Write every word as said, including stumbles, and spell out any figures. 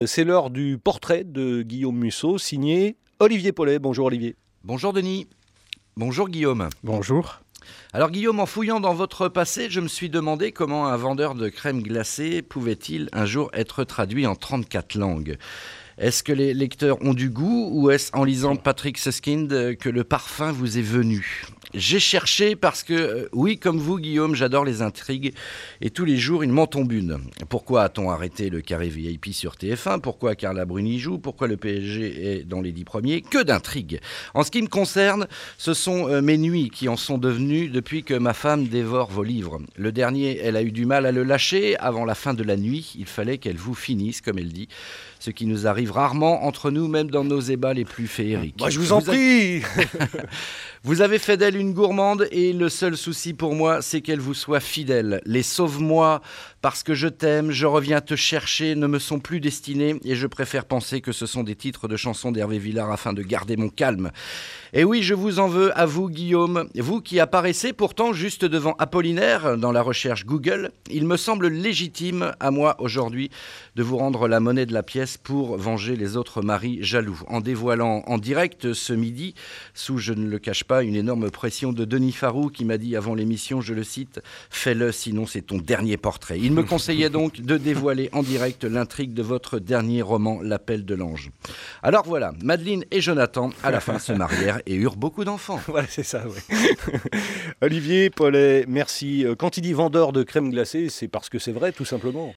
C'est l'heure du portrait de Guillaume Musso, signé Olivier Paulet. Bonjour Olivier. Bonjour Denis. Bonjour Guillaume. Bonjour. Alors Guillaume, en fouillant dans votre passé, je me suis demandé comment un vendeur de crème glacée pouvait-il un jour être traduit en trente-quatre langues. Est-ce que les lecteurs ont du goût ou est-ce en lisant Patrick Suskind que le parfum vous est venu ? J'ai cherché parce que, oui, comme vous Guillaume, j'adore les intrigues et tous les jours il m'en tombe une. Pourquoi a-t-on arrêté le carré V I P sur T F un ? Pourquoi Carla Bruni joue ? Pourquoi le P S G est dans les dix premiers ? Que d'intrigues ! En ce qui me concerne, ce sont mes nuits qui en sont devenues depuis que ma femme dévore vos livres. Le dernier, elle a eu du mal à le lâcher. Avant la fin de la nuit, il fallait qu'elle vous finisse, comme elle dit. Ce qui nous arrive rarement entre nous, même dans nos ébats les plus féeriques. Bah, je vous en vous prie a... Vous avez fait d'elle une gourmande et le seul souci pour moi, c'est qu'elle vous soit fidèle. Les sauve-moi, parce que je t'aime, je reviens te chercher, ne me sont plus destinés et je préfère penser que ce sont des titres de chansons d'Hervé Villard afin de garder mon calme. Et oui, je vous en veux à vous, Guillaume. Vous qui apparaissez pourtant juste devant Apollinaire dans la recherche Google, il me semble légitime à moi aujourd'hui de vous rendre la monnaie de la pièce pour venger les autres maris jaloux. En dévoilant en direct ce midi, sous, je ne le cache pas, une énorme pression de Denis Farou qui m'a dit avant l'émission, je le cite, « Fais-le, sinon c'est ton dernier portrait ». Il me conseillait donc de dévoiler en direct l'intrigue de votre dernier roman, L'Appel de l'Ange. Alors voilà, Madeleine et Jonathan, à la fin, se marièrent et eurent beaucoup d'enfants. Voilà, c'est ça, oui. Olivier Paulet, merci. Quand il dit vendeur de crème glacée, c'est parce que c'est vrai, tout simplement.